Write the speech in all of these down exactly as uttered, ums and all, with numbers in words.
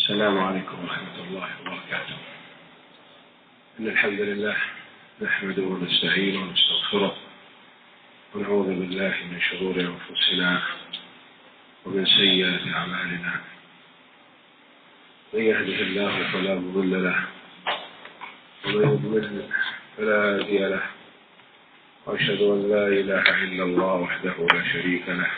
السلام عليكم ورحمة الله وبركاته. إن الحمد لله نحمده ونستعينه ونستغفره ونعوذ بالله من شرور أنفسنا ومن سيئات أعمالنا. من يهده الله فلا مضل له ومن يضلل فلا هادي له، وأشهد أن لا إله إلا الله وحده لا شريك له،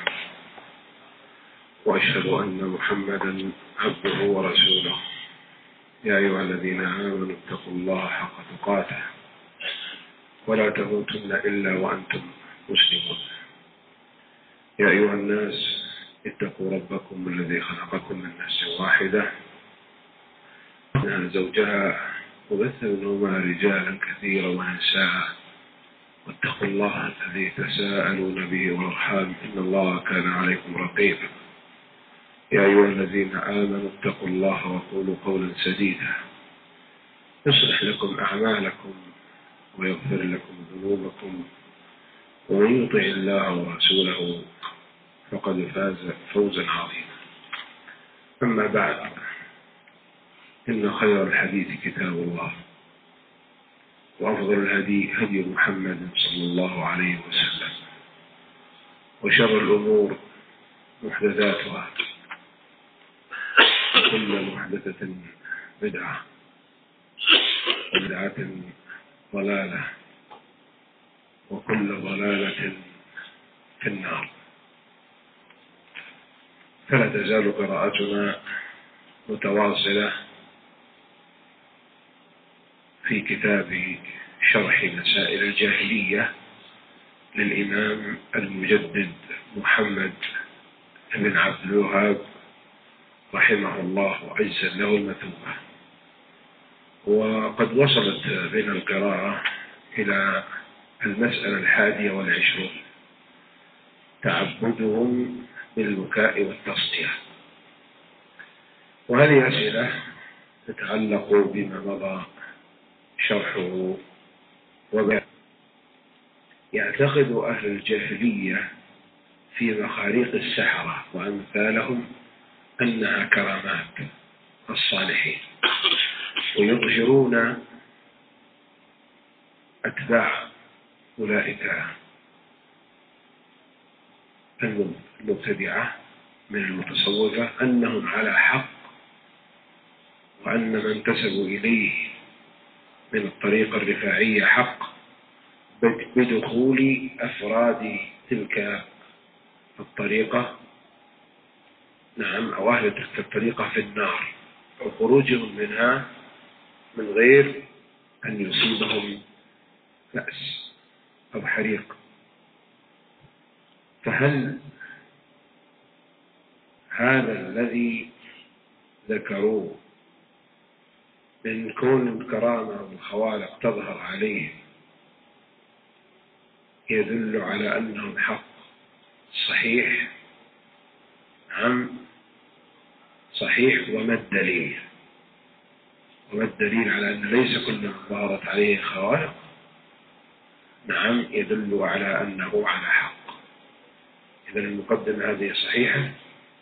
وأشهد أن محمدا عبده ورسوله. يا أيها الذين آمنوا اتقوا الله حق تقاته ولا تموتن إلا وأنتم مسلمون. يا أيها الناس اتقوا ربكم الذي خلقكم من نفس واحدة منها زوجها وبث منهما رجالا كثيرا ونساء، واتقوا الله الذي تساءلون به والأرحام إن الله كان عليكم رقيبا. يا أيها الذين آمنوا اتقوا الله وقولوا قولا سديدا يصلح لكم أعمالكم ويغفر لكم ذنوبكم، ومن يطع الله ورسوله فقد فاز فوزا عظيما. أما بعد، إن خير الحديث كتاب الله، وأفضل الهدي هدي محمد صلى الله عليه وسلم، وشر الأمور محدثاتها، وكل محدثة بدعة، وبدعة ضلالة، وكل ضلالة في النار. فلا تزال قراءتنا متواصلة في كتاب شرح مسائل الجاهلية للإمام المجدد محمد بن عبد الوهاب رحمه الله وعز له المثوبة. وقد وصلت بنا القراءة إلى المسألة الحادية والعشرون، تعبدهم بالبكاء والتصدية. وهذه أسئلة تتعلق بما مضى شرحه وبيانه. يعتقد أهل الجاهلية في مخاريق السحرة وأمثالهم أنها كرامات الصالحين، ويظهرون أتباع أولئك المبتدعة من المتصوفة أنهم على حق، وأن من انتسبوا إليه من الطريقة الرفاعية حق بدخول أفراد تلك الطريقة نعم أو أهل تلك الطريقة في النار، وخروجهم منها من غير أن يصيبهم بأس أو حريق. فهل هذا الذي ذكروه من كون الكرامة والخوارق تظهر عليه يدل على أنهم حق صحيح؟ نعم صحيح. وما الدليل؟ وما الدليل على أن ليس كل من ظهرت عليه خوارق نعم يدل على أنه على حق؟ إذن المقدمة هذه صحيحة؟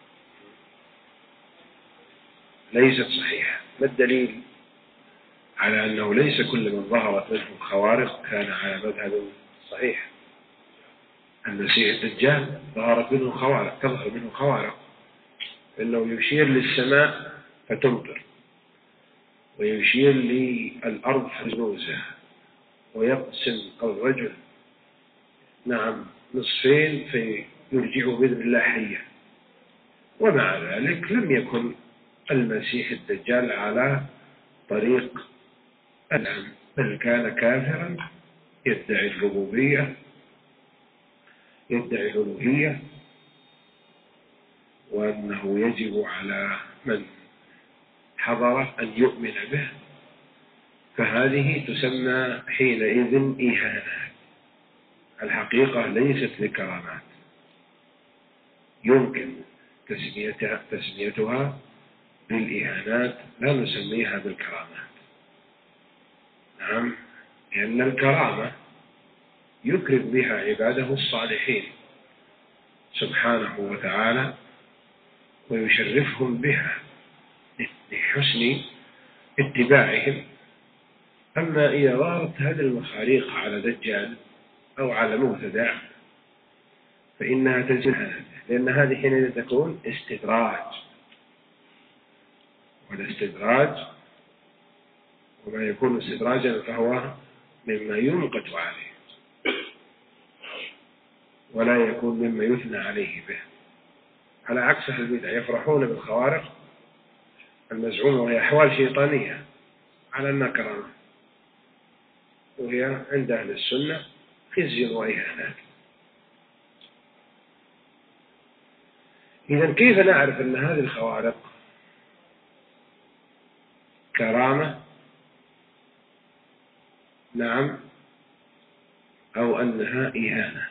ليست صحيحة. ما الدليل على أنه ليس كل من ظهرت منه خوارق كان على مذهب صحيح؟ المسيح الدجال ظهرت منه خوارق، تظهر منه خوارق، إنه يشير للسماء فتمطر، ويشير للأرض فزوزة، ويقسم الرجل نعم نصفين فيرجعه بإذن الله حيا. ومع ذلك لم يكن المسيح الدجال على طريق الأمن، بل كان كافرا يدعي الربوبية، يدعي الألوهية، وأنه يجب على من حضر أن يؤمن به. فهذه تسمى حينئذ إهانات. الحقيقة ليست لكرامات، يمكن تسميتها, تسميتها بالإهانات، لا نسميها بالكرامات. نعم، لأن الكرامة يكرم بها عباده الصالحين سبحانه وتعالى ويشرفهم بها لحسن اتباعهم. أما إذا ظهرت هذه المخاريق على دجال أو على مبتدع فإنها تلزم هذا، لأن هذه حينئذ تكون استدراج، والاستدراج وما يكون استدراجا فهو مما ينقت عليه ولا يكون مما يثنى عليه به، على عكس أهل البدع يفرحون بالخوارق المزعومة وهي أحوال شيطانية على أنها كرامة، وهي عند أهل السنة خزي وإهانات. إذن كيف نعرف أن هذه الخوارق كرامة نعم أو أنها إهانة؟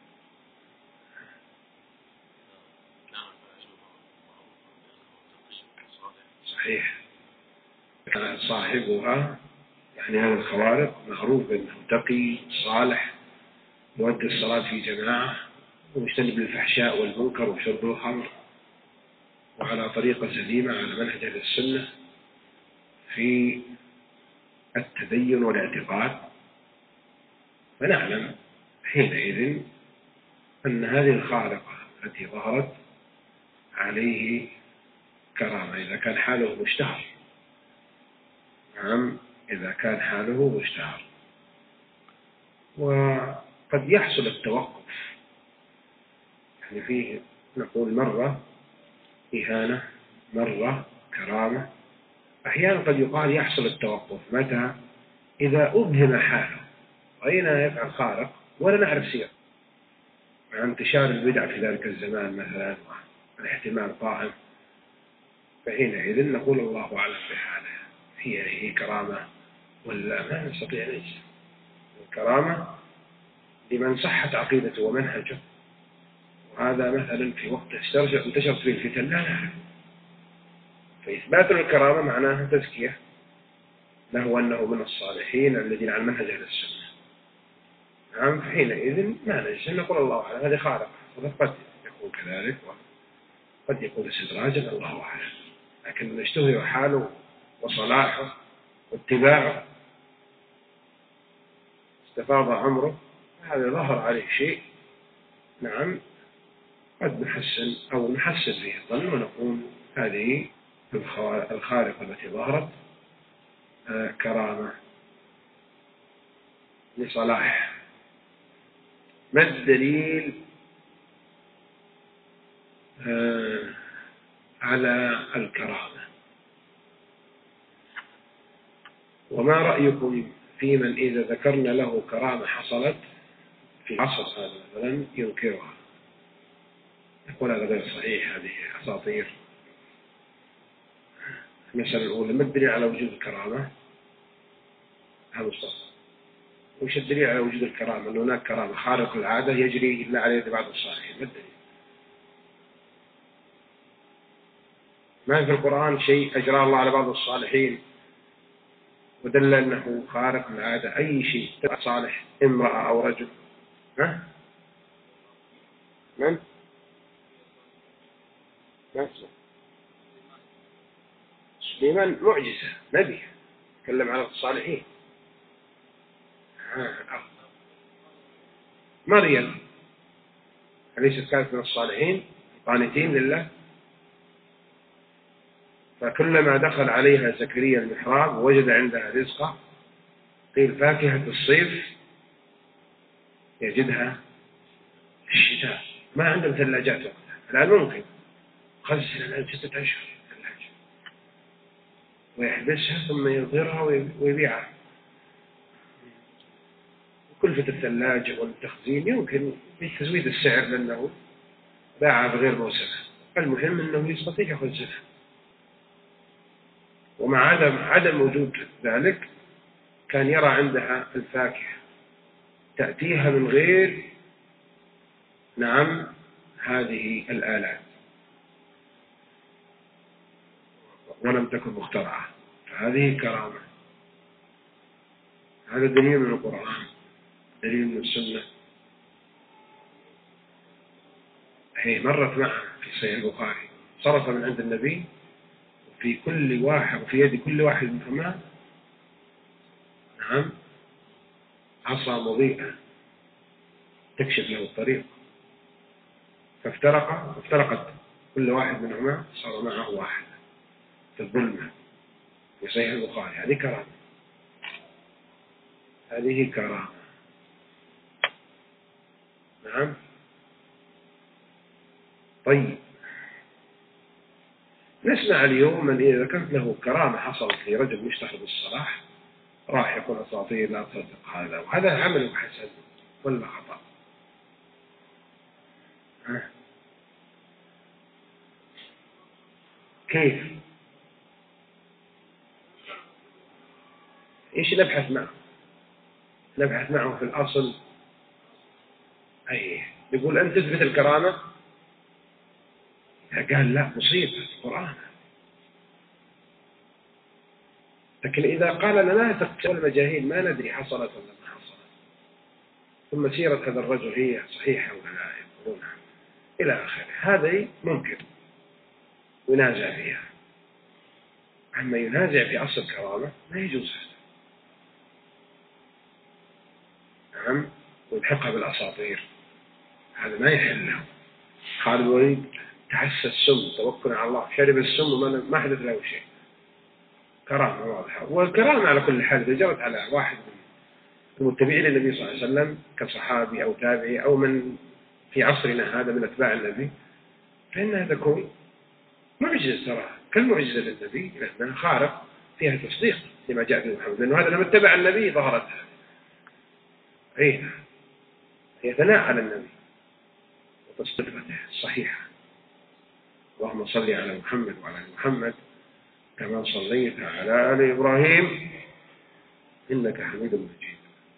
صحيح، كان صاحبها يعني هذا الخوارق معروف أنه تقي صالح يؤدي الصلاة في جماعة ويجتنب الفحشاء والمنكر وشرب الخمر وعلى طريقة سليمة على منهج أهل السنة في التدين والاعتقاد، فنعلم حينئذ أن هذه الخارقة التي ظهرت عليه كرامة إذا كان حاله مشتهر. نعم إذا كان حاله مشتهر. وقد يحصل التوقف، يعني فيه نقول مرة إهانة مرة كرامة. أحيانا قد يقال يحصل التوقف متى؟ إذا أبهم حاله رأينا يفعل خارق ولا نعرف سير، مع انتشار البدع في ذلك الزمان مثلا والاحتمال قائم، فحينئذ نقول الله أعلم بحاله، هي هي كرامة ولا ما نستطيع نجزم. الكرامة لمن صحت عقيدته ومنهجه، وهذا مثلا في وقت انتشرت فيه الفتن لا نعرف، فإثبات الكرامة معناها تزكية له أنه من الصالحين الذين عن منهج أهل السنة. نعم فحينئذ ما نجزم، نقول الله أعلم هذه خارقة، وقد يكون كذلك وقد يكون استدراجا الله أعلم، لكن نشتهر حاله وصلاحه واتباعه استفاض عمره هذا ظهر عليه شيء نعم قد نحسن أو نحسن فيه الظن ونقول هذه الخارقة التي ظهرت آه كرامة لصلاح. ما الدليل آه على الكرامة؟ وما رأيكم في من إذا ذكرنا له كرامة حصلت في عصر هذا مثلا ينكرها، يقول هذا غير صحيح، هذه أساطير؟ المسألة الأولى ما الدليل على وجود الكرامة؟ هذا الصف. وش الدليل على وجود الكرامة؟ أن هناك كرامة خارق العادة يجري إلا على يد بعض الصالحين، ما الدليل؟ ما في القرآن شيء أجرى الله على بعض الصالحين ودل أنه خارق العادة؟ أي شيء صالح امرأة أو رجل؟ ها؟ من؟ نفسه سليمان معجزة نبي تكلم على الصالحين. مريم أليست كانت من الصالحين قانتين لله؟ فكلما دخل عليها زكريا المحراب وجد عندها رزقا قيل فاكهة الصيف يجدها في الشتاء، ما عندهم ثلاجات وقتها، الآن ممكن خزن الآن ستة أشهر ثلاجة ويحبسها ثم يظهرها ويبيعها. كلفة الثلاجة والتخزين يمكن بتزويد السعر لأنه باعها بغير موسمها، المهم أنه يستطيع يخزنها. ومع عدم عدم وجود ذلك كان يرى عندها الفاكهة تأتيها من غير نعم هذه الآلات ولم تكن مخترعة، فهذه كرامة. هذا دليل من القرآن، دليل من السنة. هي مرت معه في صحيح البخاري، صرف من عند النبي في كل واحد وفي يد كل واحد منهما نعم عصا مضيئة تكشف له الطريق، فافترق افترقت كل واحد منهما صار معه واحد في الظلمة في صحيح البخاري. هذه كرامة، هذه كرامة. نعم. طيب نسمع اليوم من إذا كانت له كرامة حصلت لرجل مشتهر بالصلاح راح يقول أساطير لا تصدق هذا، وهذا عمل حسن ولا خطأ؟ ها؟ كيف؟ إيش نبحث معه؟ نبحث معه في الأصل. أي يقول أنت تثبت الكرامة، قال لا مصيبة القرآن. لكن إذا قال لنا لا تقتل المجاهيل ما ندري حصلت ولا ما حصلت، ثم سيرة هذا الرجل هي صحيحة ولا لا يقولونها إلى آخره، هذه ممكن ينازع فيها. أما ينازع في أصل الكرامة ما يجوز هذا. نعم. ويلحقها بالأساطير هذا ما يحل له. خالد الوليد تحسى السم توكل على الله، شرب السم وما ما حدث له شيء، كرامة واضحة. والكرامة على كل حال إذا جرت على واحد من المتبعين للنبي صلى الله عليه وسلم كصحابي أو تابعي أو من في عصرنا هذا من أتباع النبي فإنها تكون معجزة، ترى كالمعجزة للنبي لأنها خارق فيها تصديق لما جاء به محمد، لأنه هذا لما اتبع النبي ظهرت هذه. أي هي ثناء على النبي وتصديقته صحيحة. اللهم صل على محمد وعلى آل محمد كما صليت على آل إبراهيم إنك حميد مجيد.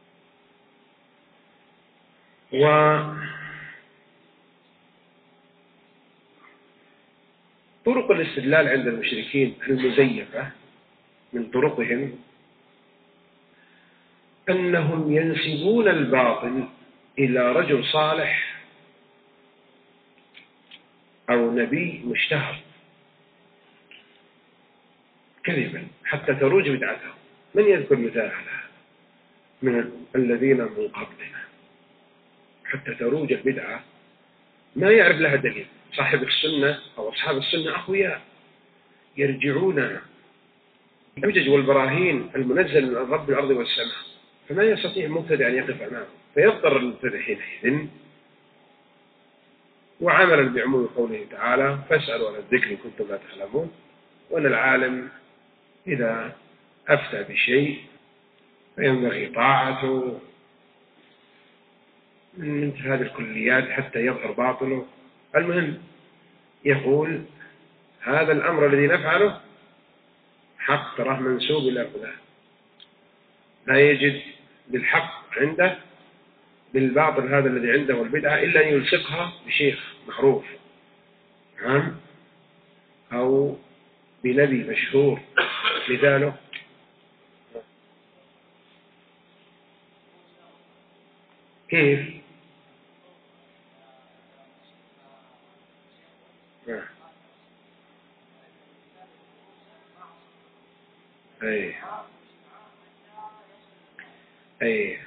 وطرق الاستدلال عند المشركين المزيفة من طرقهم أنهم ينسبون الباطل إلى رجل صالح أو نبي مشتهر كذبا حتى تروج بدعته. من يذكر مثال على هذا من الذين من قبلنا؟ حتى تروج البدعة ما يعرف لها دليل. صاحب السنة أو أصحاب السنة أقوياء يرجعون الحجج والبراهين المنزل من رب الأرض والسماء، فما يستطيع المبتدع أن يقف أمامه، فيضطر المبتدع حينئذ وعملا بعموم قوله تعالى فاسألوا عن الذكر إن كنتم لا تعلمون، وأن العالم إذا أفتى بشيء فينبغي طاعته من مثل هذه الكليات حتى يظهر باطله. المهم يقول هذا الأمر الذي نفعله حق تراه منسوب إلى فلان، لا يجد بالحق عنده بالباطل هذا الذي عنده والبدعة إلا أن يلصقها بشيخ معروف نعم أو بنبي مشهور مثاله. كيف؟ أي أي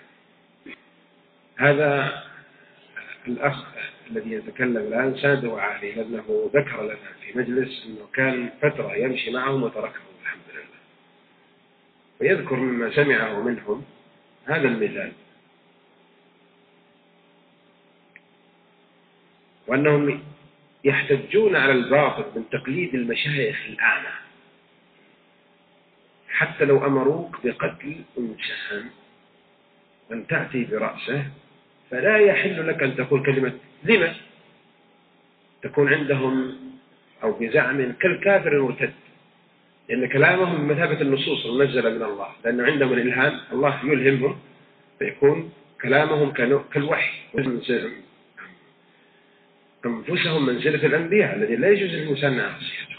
هذا الأخ الذي يتكلم الآن سنده عالي لأنه ذكر لنا في مجلس أنه كان فترة يمشي معهم وتركهم الحمد لله، ويذكر مما سمعه منهم هذا المثال، وأنهم يحتجون على الباطل من تقليد المشايخ الأعمى حتى لو أمروك بقتل إنسان أن تأتي برأسه فلا يحل لك أن تقول كلمة لما، تكون عندهم أو بزعم كالكافر المرتد، لأن كلامهم بمثابة النصوص المنزلة من الله، لأنه عندهم الإلهام الله يلهمهم فيكون كلامهم كالوحي، أنفسهم منزلة الأنبياء الذي لا يجوز للإنسان معصيته،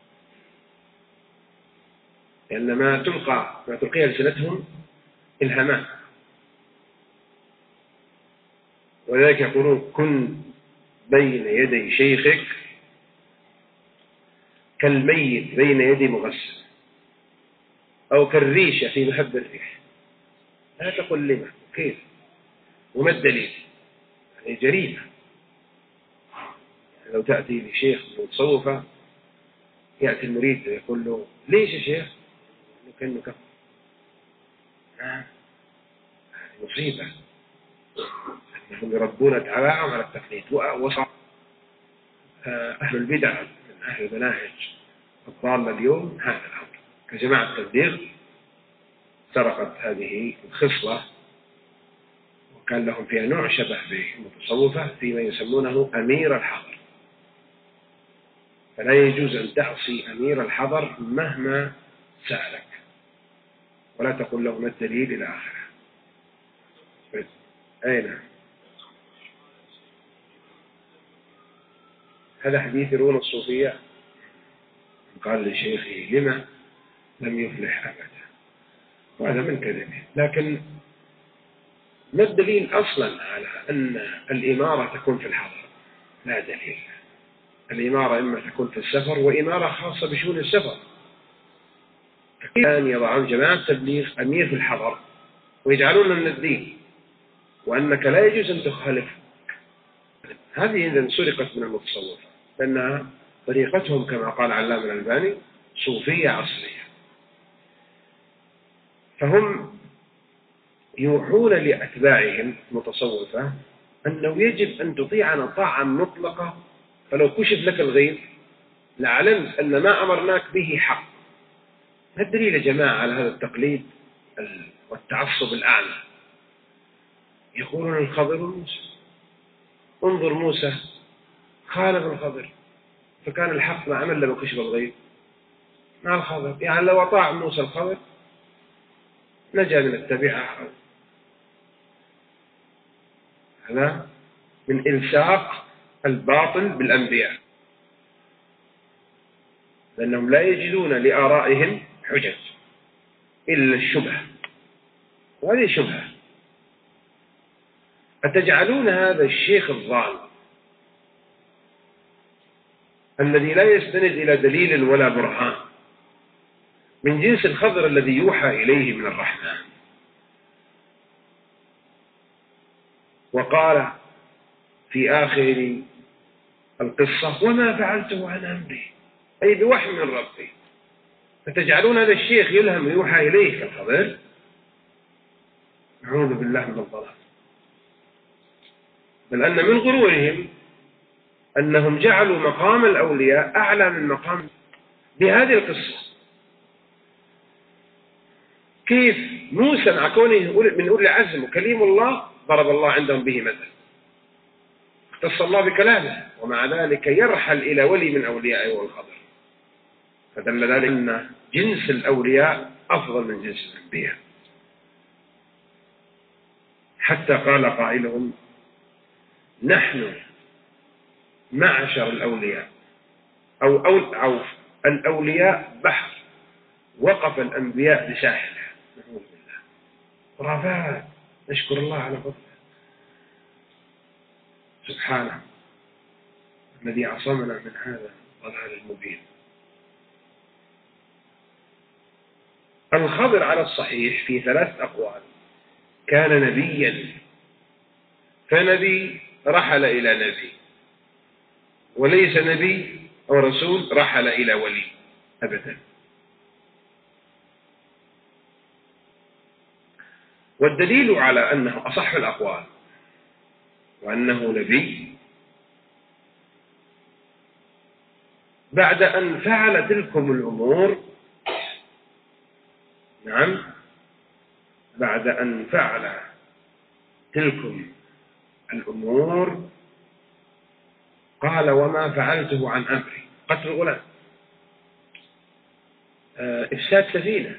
لأن ما تلقى ما تلقي ألسنتهم إلهامات. ولذلك يقولون كن بين يدي شيخك كالميت بين يدي مغسل أو كالريشة في مهب الريح. لا تقل لما، كيف، وما الدليل؟ يعني جريمة. يعني لو تأتي لشيخ متصوفة يأتي المريد يقول له ليش يا شيخ؟ كأنه كفر. هذه مصيبة. أنهم يربون أتباعهم على التقليد. وصار أهل البدع من أهل المناهج الضالة اليوم هذا الأمر. كجماعة التبليغ سرقت هذه الخصلة، وكان لهم فيها نوع شبه بالمتصوفة فيما يسمونه أمير الحضر. فلا يجوز أن تعصي أمير الحضر مهما سألك، ولا تقول له ما الدليل إلى آخره. أين هذا حديث يرون الصوفية؟ قال لشيخه لما لم يفلح أبدا، وهذا من كذبه. لكن ما الدليل أصلا على أن الإمارة تكون في الحضر؟ لا دليل. الإمارة إما تكون في السفر، وإمارة خاصة بشؤون السفر. كان يضعون جماعة تبليغ أمير في الحضر ويجعلون من الدين، وأنك لا يجوز أن تخالف. هذه إذن سرقت من المتصوفة، لأنها طريقتهم كما قال علام الألباني صوفية عصرية. فهم يوحون لأتباعهم المتصوفة أنه يجب أن تطيعنا طاعة مطلقة، فلو كشف لك الغيب لعلمت أن ما أمرناك به حق. ما الدليل يا جماعة على هذا التقليد والتعصب الأعلى؟ يقولون الخضر وموسى، انظر موسى خالف الخضر، فكان الحق ما عمل لما كشف الغيب مع الخضر. يعني لو أطاع موسى الخضر نجا من التبعة. هذا من إلصاق الباطل بالأنبياء، لأنهم لا يجدون لآرائهم حجج إلا الشبهة، وهذه شبهة. أتجعلون هذا الشيخ الضال الذي لا يستند إلى دليل ولا برهان من جنس الخضر الذي يوحى إليه من الرحمن؟ وقال في آخر القصة وما فعلته عن أمري، أي بوحي من ربي. فتجعلون هذا الشيخ يلهم ويوحى إليه كالخضر؟ نعوذ بالله من الضلال. بل أن من غرورهم أنهم جعلوا مقام الأولياء أعلى من مقام بهذه القصة. كيف موسى مع كونه من أولي العزم وكليم الله ضرب الله عندهم به مثل، اختص الله بكلامه، ومع ذلك يرحل إلى ولي من أوليائه والخضر. فدل ذلك أن جنس الأولياء أفضل من جنس الأنبياء. حتى قال قائلهم نحن معشر الأولياء أو, أو, أو الأولياء بحر وقف الأنبياء بساحله. نعوذ بالله. خرافات. نشكر الله على فضله سبحانه الذي عصمنا من هذا الضلال المبين. الخضر على الصحيح في ثلاث أقوال. كان نبيا، فنبي رحل إلى نبي، وليس نبي أو رسول رحل إلى ولي أبدا. والدليل على أنه أصح الأقوال وأنه نبي بعد أن فعل تلكم الأمور. نعم، بعد أن فعل تلكم الأمور قال وما فعلته عن أمري. قتل غلام، إفساد سفينة،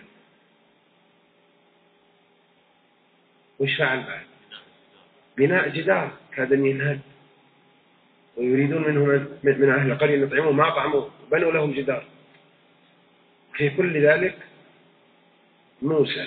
وش فعل بعد؟ بناء جدار كاد أن ينهد، ويريدون منهم من أهل القرية أن يطعموا ما طعموا، بنوا لهم جدار. في كل ذلك موسى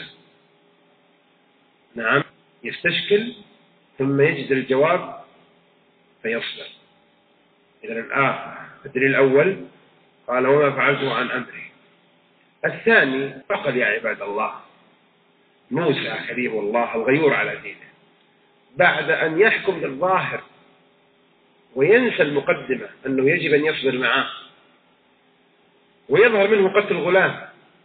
نعم يستشكل ثم يجد الجواب فيصبر. إذن الآن الدليل الأول قال وما فعلته عن أمري. الثاني فقد يا عباد الله موسى كريم الله الغيور على دينه بعد أن يحكم بالظاهر وينسى المقدمة أنه يجب أن يصبر معه ويظهر منه قتل غلام،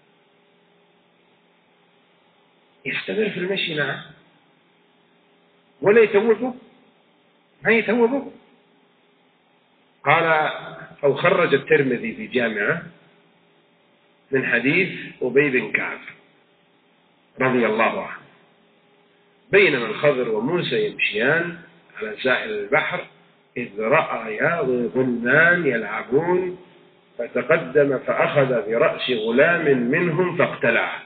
يستمر في المشي معه ولا يتوبه، ما يتوبه. قال أو خرج الترمذي في جامعة من حديث أبي بن كعب رضي الله عنه: بينما الخضر وموسى يمشيان على ساحل البحر إذ رأيا غلمان يلعبون فتقدم فأخذ برأس غلام منهم فاقتلعه.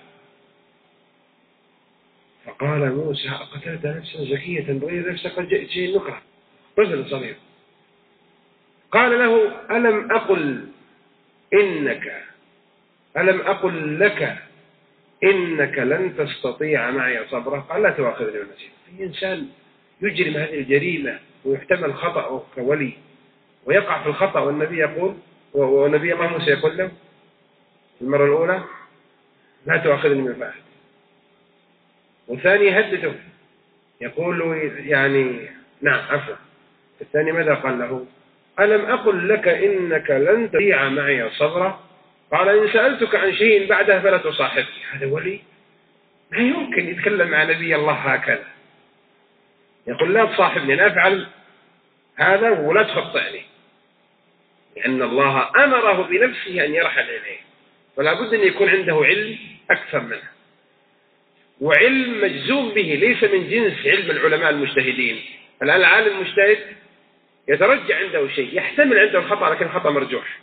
فقال موسى: أقتلت نفسا زكية بغير نفسك قد جئت شيء نكره. طفل صغير. قال له: ألم أقل إنك ألم أقل لك إنك لن تستطيع معي صبرا؟ قال: لا تؤاخذني بالنسيت. في إنسان يجرم هذه الجريمة ويحتمل خطأه كولي ويقع في الخطأ، والنبي يقول ونبي الله موسى يقول له المرة الأولى: لا تؤاخذني من فعلت. والثاني يهدده يقول له يعني نعم عفوا. الثاني ماذا قال له؟ ألم أقل لك إنك لن تستطيع معي صبرا؟ قال: إن سألتك عن شيء بعدها فلا تصاحبني. هذا ولي ما يمكن يتكلم مع نبي الله هكذا، يقول: لا تصاحبني، أنا أفعل هذا ولا تخطئني، لأن الله أمره بنفسه أن يرحل إليه، فلا بد أن يكون عنده علم أكثر منه، وعلم مجزوم به ليس من جنس علم العلماء المجتهدين. الآن العالم المجتهد يترجع عنده شيء، يحتمل عنده الخطأ لكن خطأ مرجوح،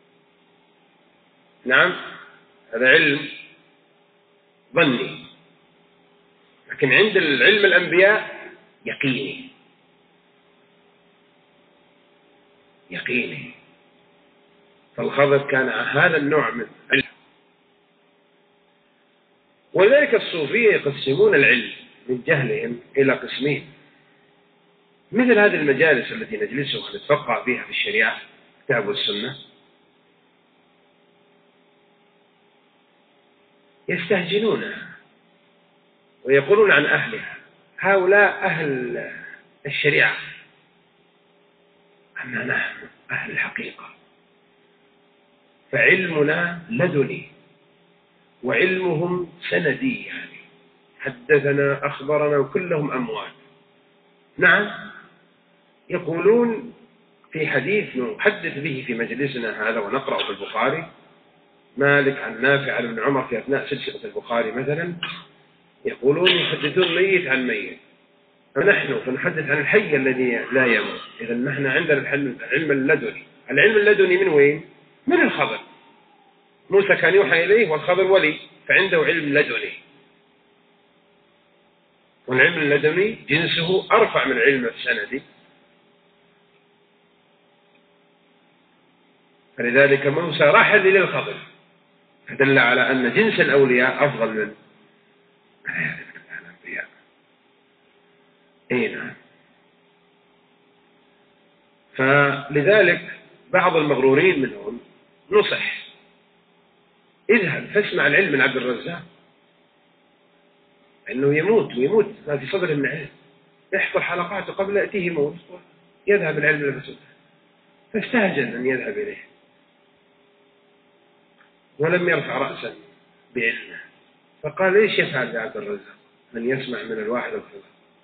نعم هذا علم ظني، لكن عند العلم الأنبياء يقيني يقيني. فالخضر كان هذا النوع من العلم. ولذلك الصوفية يقسمون العلم من جهلهم إلى قسمين، مثل هذه المجالس التي نجلسها ونتفقه فيها في الشريعة الكتاب والسنة، يستهجنونها ويقولون عن أهلها هؤلاء أهل الشريعة، أما نحن أهل الحقيقة فعلمنا لدني وعلمهم سندي، يعني حدثنا أخبرنا وكلهم أموات. نعم يقولون في حديث نحدث به في مجلسنا هذا ونقرأ في البخاري، مالك عن نافع عن ابن عمر في أثناء سلسلة البخاري مثلا، يقولون يحدثون ميت عن ميت، ونحن فنحدث عن الحي الذي لا يموت. إذا نحن عندنا العلم اللدني. العلم اللدني من وين؟ من الخضر. موسى كان يوحى إليه والخضر ولي، فعنده علم لدني، والعلم اللدني جنسه أرفع من علم السندي. فلذلك موسى رحل إلى الخضر، فدل على أن جنس الأولياء أفضل من الأنبياء. أي نعم. فلذلك بعض المغرورين منهم نصح: اذهب فاسمع العلم من عبد الرزاق، أنه يموت ويموت ما في صدره من علم، يحضر حلقاته قبل يأتيه موت يذهب العلم لبسوته، فاستهجن أن يذهب إليه ولم يرفع رأسا بعلمه، فقال: ليش يفعل يا عبد الرزاق من يسمع من الواحد الخلاف؟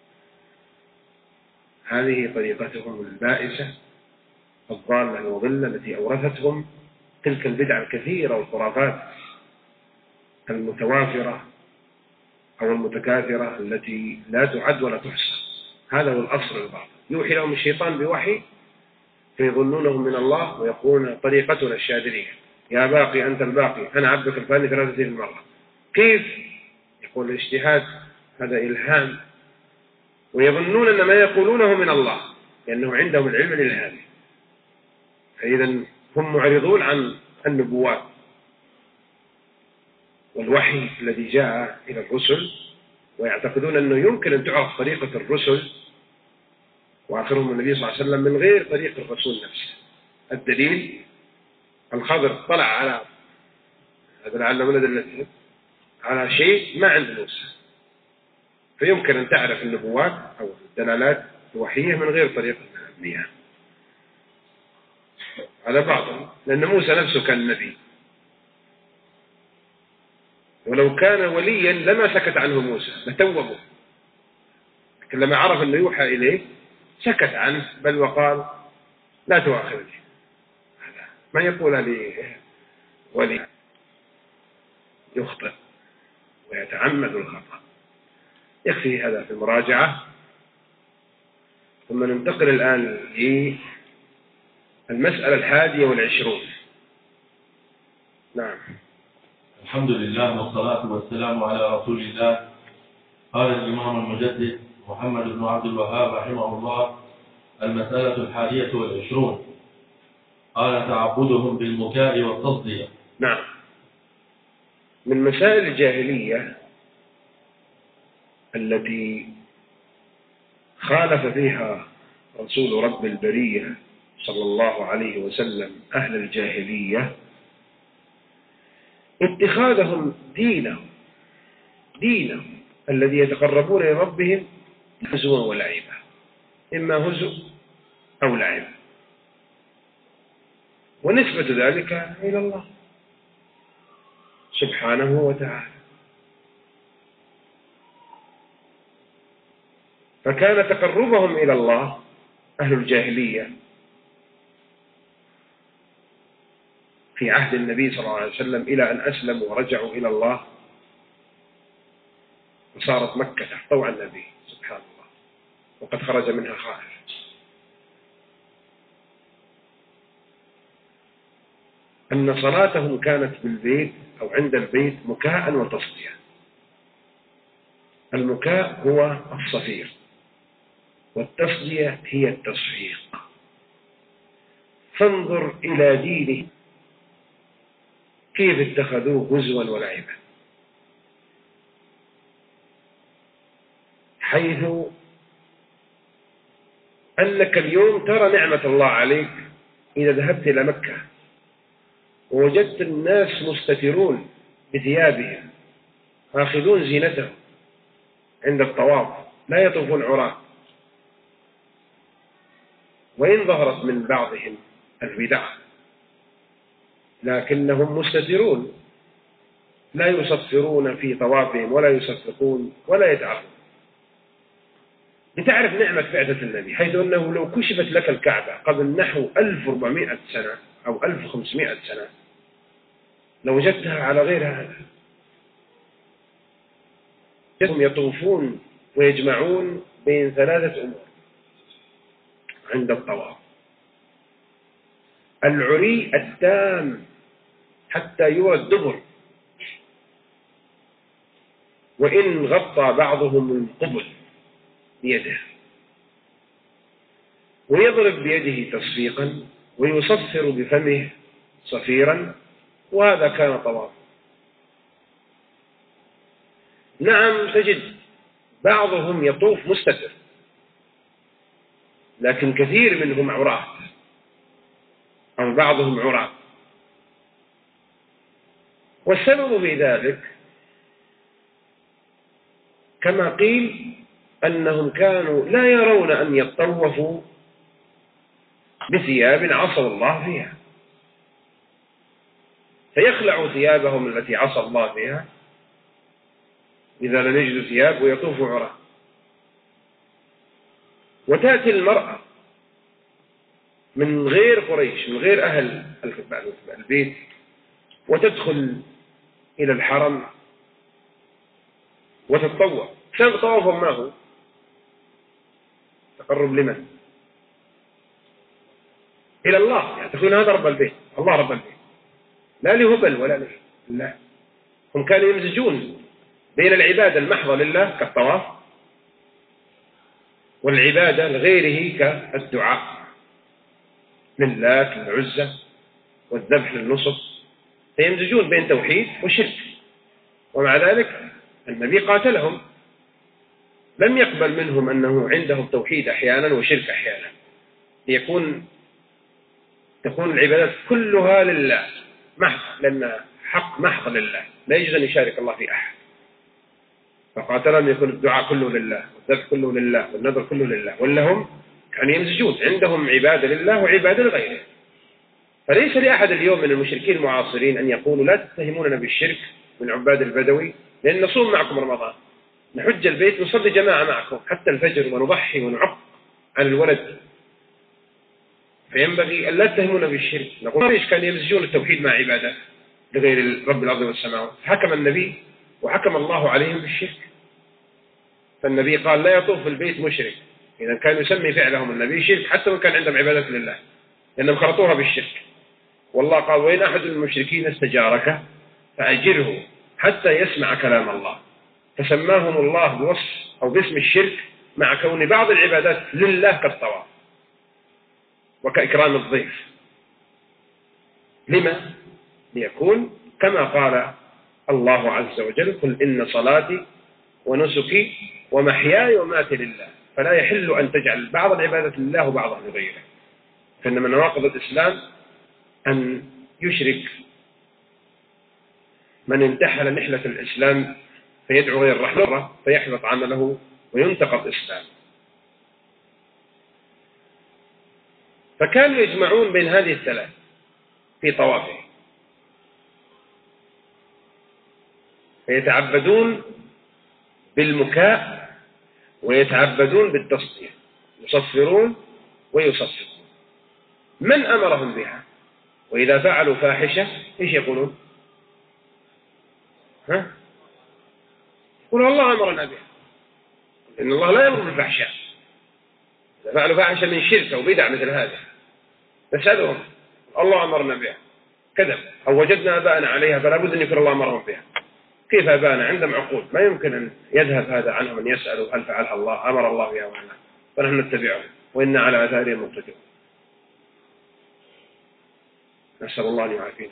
هذه طريقتهم البائسة الضالة الوضلة التي أورثتهم تلك البدع الكثيرة والخرافات المتوافرة أو المتكاثرة التي لا تعد ولا تحصى. هذا هو الأصل الباطل. يوحي لهم الشيطان بوحي فيظنونهم من الله ويقولون طريقتنا الشاذلية: يا باقي أنت الباقي أنا عبدك الفاني ثلاثة المرة. كيف؟ يقول الاجتهاد هذا إلهام، ويظنون أن ما يقولونه من الله لأنه عندهم العلم الإلهامي، فإذا هم معرضون عن النبوات والوحي الذي جاء إلى الرسل، ويعتقدون أنه يمكن أن تعرف طريقة الرسل وآخرهم النبي صلى الله عليه وسلم من غير طريق الرسول نفسه. الدليل الخضر طلع على هذا لعل من أدلته على شيء ما عند موسى، فيمكن أن تعرف النبوات أو الدلالات الوحية من غير طريقة الأنبياء على بعضهم، لأن موسى نفسه كان نبي، ولو كان وليا لما سكت عنه موسى لتوبه، لكن لما عرف أنه يوحى إليه سكت عنه، بل وقال لا تؤاخذني. ما يقول لي ولي يخطئ ويتعمد الخطأ. يكفي هذا في المراجعة. ثم ننتقل الآن للمسألة الحادية والعشرون. نعم. الحمد لله والصلاة والسلام على رسول الله. قال الإمام المجدد محمد بن عبد الوهاب رحمه الله: المسألة الحادية والعشرون. قال: تعبدهم بالبكاء والتصدية. نعم. من مسائل الجاهلية التي خالف فيها رسول رب البرية صلى الله عليه وسلم أهل الجاهلية اتخاذهم دينهم دينهم الذي يتقربون إلى ربهم هزوا ولعبا، إما هزو أو لعب، ونسبة ذلك إلى الله سبحانه وتعالى. فكان تقربهم إلى الله أهل الجاهلية في عهد النبي صلى الله عليه وسلم إلى أن أسلموا ورجعوا إلى الله وصارت مكة تحت طوع النبي سبحان الله، وقد خرج منها خائف. أن صلاتهم كانت بالبيت أو عند البيت مكاء وتصدية. المكاء هو الصفير، والتصدية هي التصفيق. فانظر إلى دينه كيف اتخذوه هزوا ولعبا، حيث أنك اليوم ترى نعمة الله عليك إذا ذهبت إلى مكة ووجدت الناس مستترون بثيابهم آخذون زينتهم عند الطواف، لا يطوفون عراة، وإن ظهرت من بعضهم البدع لكنهم مستترون، لا يصفرون في طوافهم ولا يصفقون ولا يتعرون. لتعرف نعمة بعثة النبي، حيث أنه لو كشفت لك الكعبة قبل نحو ألف وأربعمائة سنة أو ألف وخمسمائة سنة لوجدتها على غير هذا. هم يطوفون ويجمعون بين ثلاثة أمور عند الطواف: العري التام حتى يرى الدبر، وإن غطى بعضهم القبل بيده، ويضرب بيده تصفيقا ويصفر بفمه صفيرا، وهذا كان طواف. نعم تجد بعضهم يطوف مستتر، لكن كثير منهم عراة أو بعضهم عراة. والسبب في ذلك كما قيل أنهم كانوا لا يرون أن يطوفوا بثياب عصوا الله فيها، فيخلعوا ثيابهم التي عصى الله فيها إذا لم يجدوا ثياب ويطوفوا عراة. وتأتي المرأة من غير قريش من غير أهل البيت وتدخل إلى الحرم وتتطوف. سبب طوافهم ما هو؟ تقرب لمن؟ إلى الله، يعتقدون هذا رب البيت، الله رب البيت، لا لهبل ولا له. لا، هم كانوا يمزجون بين العبادة المحضة لله كالطواف والعبادة لغيره كالدعاء لله للعزة والذبح للنصب، فيمزجون بين توحيد وشرك. ومع ذلك النبي قاتلهم، لم يقبل منهم أنه عندهم توحيد أحيانا وشرك أحيانا، ليكون تكون العبادات كلها لله محض، لأن حق محض لله لا يجوز أن يشارك الله في أحد. فقاتلهم يكون الدعاء كله لله والذبح كله لله والنذر كله لله، ولا هم كانوا يمزجون، عندهم عبادة لله وعبادة لغيره. فليس لأحد اليوم من المشركين المعاصرين أن يقولوا لا تتهموننا بالشرك من عباد البدوي، لأن نصوم معكم رمضان، نحج البيت، نصلي جماعة معكم حتى الفجر، ونضحي ونعق عن الولد. فينبغي أن لا تتهمونا بالشرك. نقول ليش كانوا يمزجون التوحيد مع عبادة لغير رب الأرض والسماوات؟ حكم النبي وحكم الله عليهم بالشرك. فالنبي قال لا يطوف في البيت مشرك، إذا كان يسمي فعلهم النبي شرك حتى وإن كان عندهم عبادة لله، لأنهم خلطوها بالشرك. والله قال وإن أحد المشركين استجارك فأجره حتى يسمع كلام الله. فسماهم الله بوصف أو باسم الشرك مع كون بعض العبادات لله كالطواف وكإكرام الضيف. لما؟ ليكون كما قال الله عز وجل قل إن صلاتي ونسكي ومحياي ومماتي لله، فلا يحل أن تجعل بعض العبادة لله وبعضها لغيره. فإن من نواقض الإسلام أن يشرك من انتحل نحلة الإسلام فيدعو غير الرحمة فيحبط عمله وينتقض إسلام. فكانوا يجمعون بين هذه الثلاث في طوافه، فيتعبدون بالمكاء ويتعبدون بالتصفية، يصفرون ويصفقون. من أمرهم بها؟ وإذا فعلوا فاحشة إيش يقولون؟ ها؟ يقولوا الله أمرنا بها، إن الله لا يأمر بالفحشاء. إذا فعلوا فاحشة من شرك أو بدع مثل هذا نسألهم الله أمرنا بها، كذب أو وجدنا آباءنا عليها فلا بد أن يكون الله أمرهم بها. كيف آباءنا عندهم عقول؟ ما يمكن أن يذهب هذا عنهم أن يسألوا هل فعلها الله أمر الله بها ولا لا، فنحن نتبعهم وإنا على آثارهم مقتدون. نسأل الله أن يعافينا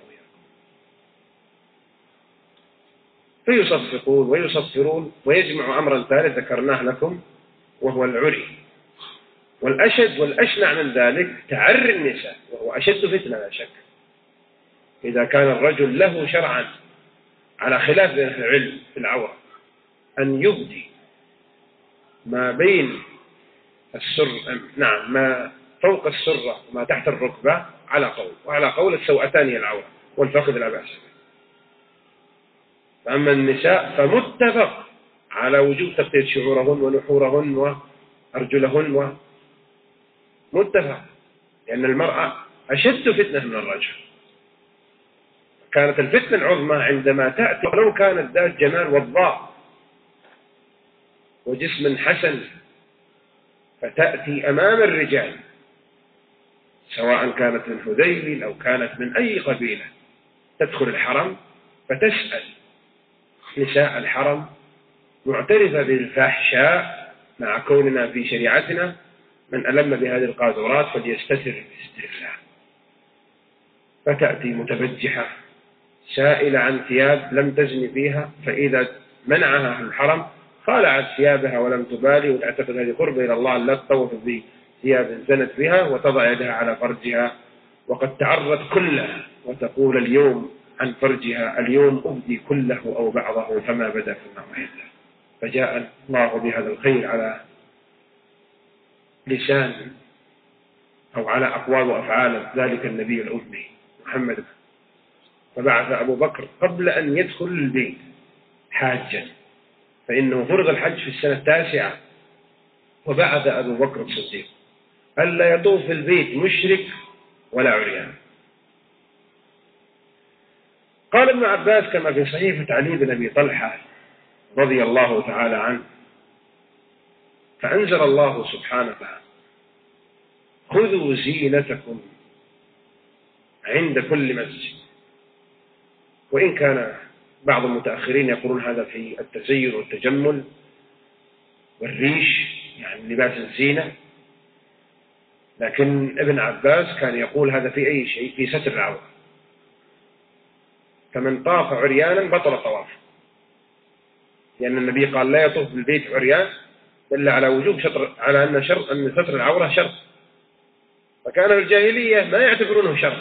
وإياكم. فيصفقون ويصفرون ويجمع أمرا ثالث ذكرناه لكم وهو العري. والأشد والأشنع من ذلك تعري النساء، وهو أشد فتنة لا شك. إذا كان الرجل له شرعا على خلاف بين العلم في العورة أن يبدي ما بين السر نعم ما فوق السرة وما تحت الركبة على قول، وعلى قول السوأتان هي العورة والفخذ لا بأس به. فأما النساء فمتفق على وجوب تغطية شعورهن ونحورهن وأرجلهن، ومتفق لأن المرأة أشد فتنة من الرجل. كانت الفتنة العظمى عندما تأتي ولو كانت ذات جمال وضاء وجسم حسن، فتأتي أمام الرجال سواء كانت من هذيل أو كانت من أي قبيلة، تدخل الحرم فتسأل نساء الحرم معترفة بالفحشاء مع كوننا في شريعتنا من ألم بهذه القاذورات فليستتر بستر الله. فتأتي متبجحة سائلة عن ثياب لم تزن فيها، فإذا منعها الحرم خلعت ثيابها ولم تبالي وتعتقد هذه قربة إلى الله لا تطوف بثياب زنت بها، وتضع يدها على فرجها وقد تعرت كلها وتقول اليوم عن فرجها اليوم أبدي كله أو بعضه فما بدا فما أحله. فجاء الله بهذا الخير على لسان أو على أقوال وأفعال ذلك النبي الأمي محمد. فبعث أبو بكر قبل أن يدخل البيت حاجا، فإنه فرض الحج في السنة التاسعة، وبعث أبو بكر الصديق ألا يطوف في البيت مشرك ولا عريان. قال ابن عباس كما في صحيفة علي بن أبي طلحة رضي الله تعالى عنه: فأنزل الله سبحانه وتعالى: خذوا زينتكم عند كل مسجد. وإن كان بعض المتأخرين يقولون هذا في التزين والتجمل والريش، يعني لباس الزينة، لكن ابن عباس كان يقول هذا في أي شيء، في ستر العورة. فمن طاف عريانا بطل طوافه، لأن النبي قال لا يطوف بالبيت عريان إلا على وجوب شطر، على أن شرط أن ستر العورة شرط. فكان الجاهلية ما يعتبرونه شر،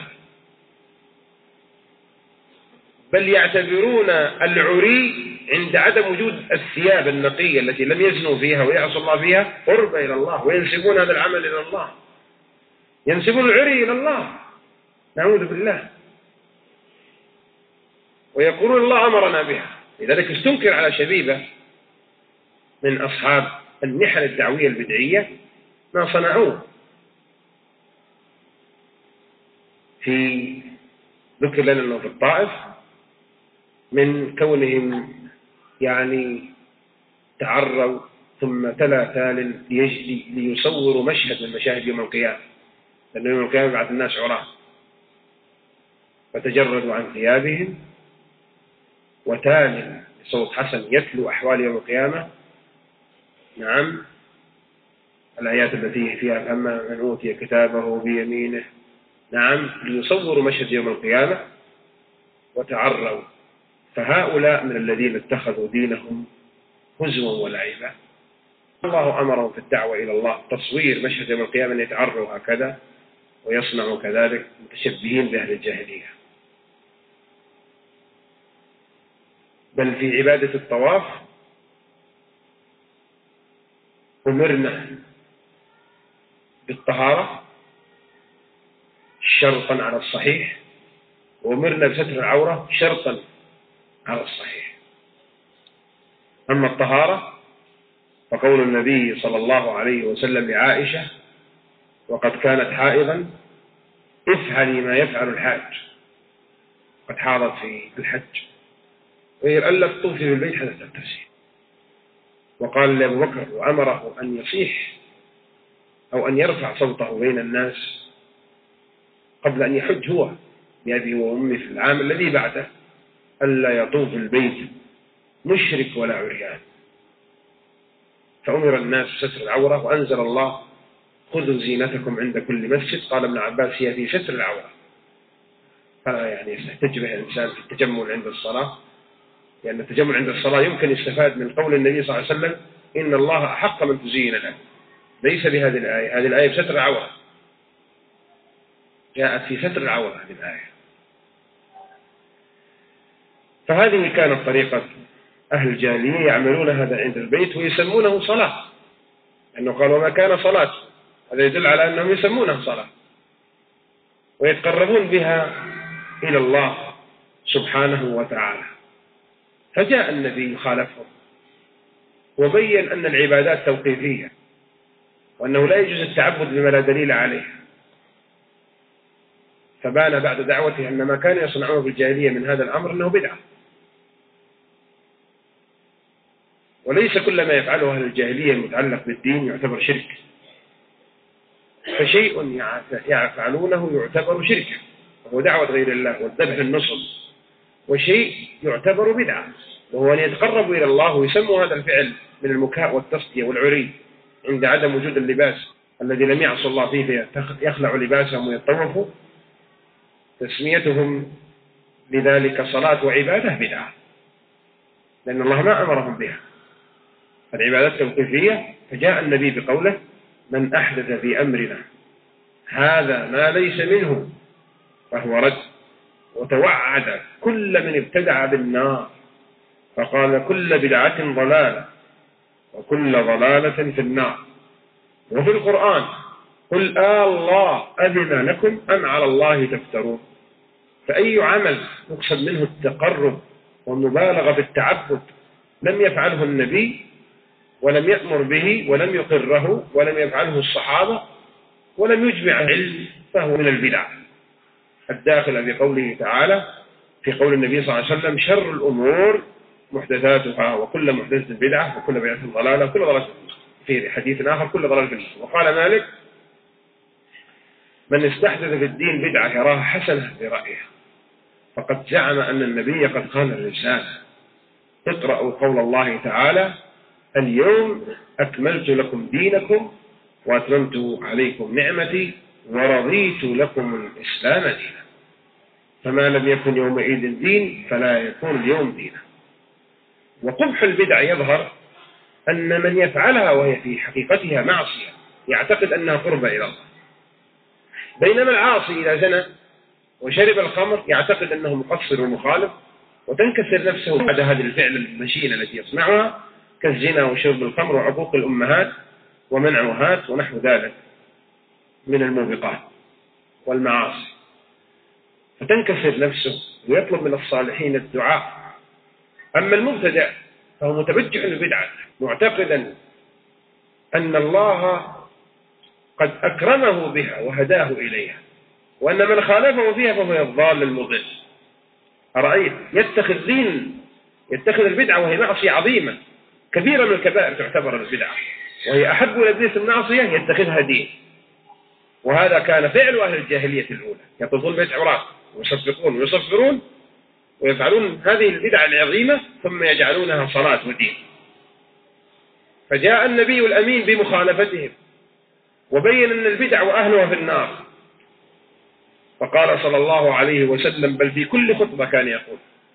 بل يعتبرون العري عند عدم وجود الثياب النقية التي لم يزنوا فيها ويعصوا الله فيها قرب إلى الله، وينسبون هذا العمل إلى الله، ينسبون العري إلى الله، نعوذ بالله، ويقولون الله أمرنا بها. لذلك استنكر على شبيبة من أصحاب النحل الدعوية البدعية ما صنعوه في ذكر لنا أنه في الطائف، من كونهم يعني تعروا ثم تلا تال يجلي ليصوروا مشهد من مشاهد يوم القيامة، لأن يوم القيامة بعث الناس عراة، فتجردوا عن ثيابهم وتال صوت حسن يتلو أحوال يوم القيامة، نعم، الآيات التي فيها فأما من أوتي كتابه بيمينه، نعم، ليصوروا مشهد يوم القيامة وتعروا. فهؤلاء من الذين اتخذوا دينهم هزوا ولعبا. الله أمرهم في الدعوة إلى الله تصوير مشهد يوم القيامة أن يتعروا هكذا ويصنعوا كذلك، متشبهين بأهل الجاهلية. بل في عبادة الطواف أمرنا بالطهارة شرطا على الصحيح، وأمرنا بستر العورة شرطا على الصحيح. أما الطهارة فقول النبي صلى الله عليه وسلم لعائشة وقد كانت حائضا افعلي ما يفعل الحاج، قد حاضت في الحج، وهي ألا تطوفي في البيت حتى تغتسلي. وقال لأبو بكر وأمره أن يصيح أو أن يرفع صوته بين الناس قبل أن يحج هو بأبي وأمي في العام الذي بعده، ألا يطوف البيت مشرك ولا عريان. فأمر الناس بستر العورة، وأنزل الله خذوا زينتكم عند كل مسجد. قال ابن عباس هي في ستر العورة، فلا يعني يستحتج به الإنسان في التجمل عند الصلاة، لأن التجمل عند الصلاة يمكن يستفاد من قول النبي صلى الله عليه وسلم إن الله أحق من تزين له، ليس بهذه الآية. هذه الآية بستر العورة، جاءت في ستر العورة هذه الآية. فهذه كانت طريقة أهل الجاهلية، يعملون هذا عند البيت ويسمونه صلاة، لأنه قال وما كان صلاة، هذا يدل على أنهم يسمونه صلاة ويتقربون بها إلى الله سبحانه وتعالى. فجاء النبي خالفهم وبين أن العبادات توقيفية، وأنه لا يجوز التعبد بما لا دليل عليه. فبان بعد دعوته أن ما كان يصنعونه في الجاهلية من هذا الأمر أنه بدعة، وليس كل ما يفعله أهل الجاهلية المتعلق بالدين يعتبر شرك، فشيء يفعلونه يعتبر شركا وهو دعوة غير الله والذبح النصب، وشيء يعتبر بدعة وهو أن يتقربوا إلى الله ويسموا هذا الفعل من المكاء والتصدية والعري عند عدم وجود اللباس الذي لم يعصوا الله فيه فيخلع لباسهم ويطوفوا، تسميتهم لذلك صلاة وعبادة بدعة، لأن الله ما أمرهم بها. العبادات توقيفية، فجاء النبي بقوله من أحدث في أمرنا هذا ما ليس منه فهو رد، وتوعد كل من ابتدع بالنار، فقال كل بدعة ضلالة وكل ضلالة في النار. وفي القرآن قل آه الله أذن لكم أم على الله تفترون. فأي عمل يقصد منه التقرب والمبالغة بالتعبد لم يفعله النبي ولم يأمر به ولم يقره ولم يفعله الصحابة ولم يجمع علم، فهو من البدع الداخل بقوله تعالى في قول النبي صلى الله عليه وسلم شر الأمور محدثاتها وكل محدثة بدعة وكل بدعة ضلالة وكل ضلالة في حديث آخر كل ضلالة في النار. وقال مالك من استحدث في الدين بدعة يراها حسنة برأيه فقد زعم أن النبي قد قال الرسالة. اقرأوا قول الله تعالى اليوم أكملت لكم دينكم وأتممت عليكم نعمتي ورضيت لكم الإسلام دينا. فما لم يكن يومئذ دين فلا يكون اليوم دينا. وقبح البدع يظهر أن من يفعلها وهي في حقيقتها معصية يعتقد أنها قربة إلى الله، بينما العاصي إذا زنى وشرب الخمر يعتقد أنه مقصر ومخالف، وتنكسر نفسه بعد هذه الفعل المشين التي يصنعها كالزنا وشرب الخمر وعقوق الأمهات ومنعها ونحو ذلك من الموبقات والمعاصي، فتنكسر نفسه ويطلب من الصالحين الدعاء. أما المبتدع فهو متبجح البدعة معتقدا أن الله قد أكرمه بها وهداه إليها، وأن من خالفه فيها فهو الضال المضل. أرأيت يتخذ دين يتخذ البدعة وهي معصية عظيمة كبيرة من الكبائر تعتبر البدعة، وهي أحب إلى إبليس المعصية يتخذها دين. وهذا كان فعل أهل الجاهلية الأولى، يطوفون بيت عراق ويصفقون ويصفرون ويفعلون هذه البدع العظيمة ثم يجعلونها صلاة ودين. فجاء النبي الأمين بمخالفتهم وبين أن البدع وأهلها في النار، فقال صلى الله عليه وسلم بل في كل خطبة كان يقول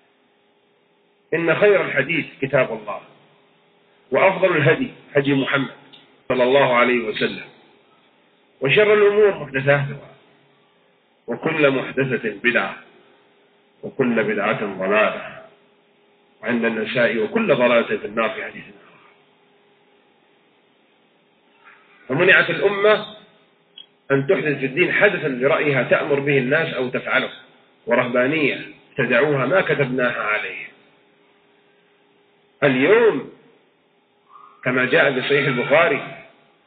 إن خير الحديث كتاب الله، وأفضل الهدي هدي محمد صلى الله عليه وسلم، وشر الأمور محدثاتها، وكل محدثة بدعة، وكل بدعة ضلالة، وعند النساء وكل ضلالة في النار في حديث النار. فمنعت الأمة أن تحدث في الدين حدثا برأيها تأمر به الناس أو تفعله، ورهبانية ابتدعوها ما كتبناها عليه. اليوم كما جاء بصحيح البخاري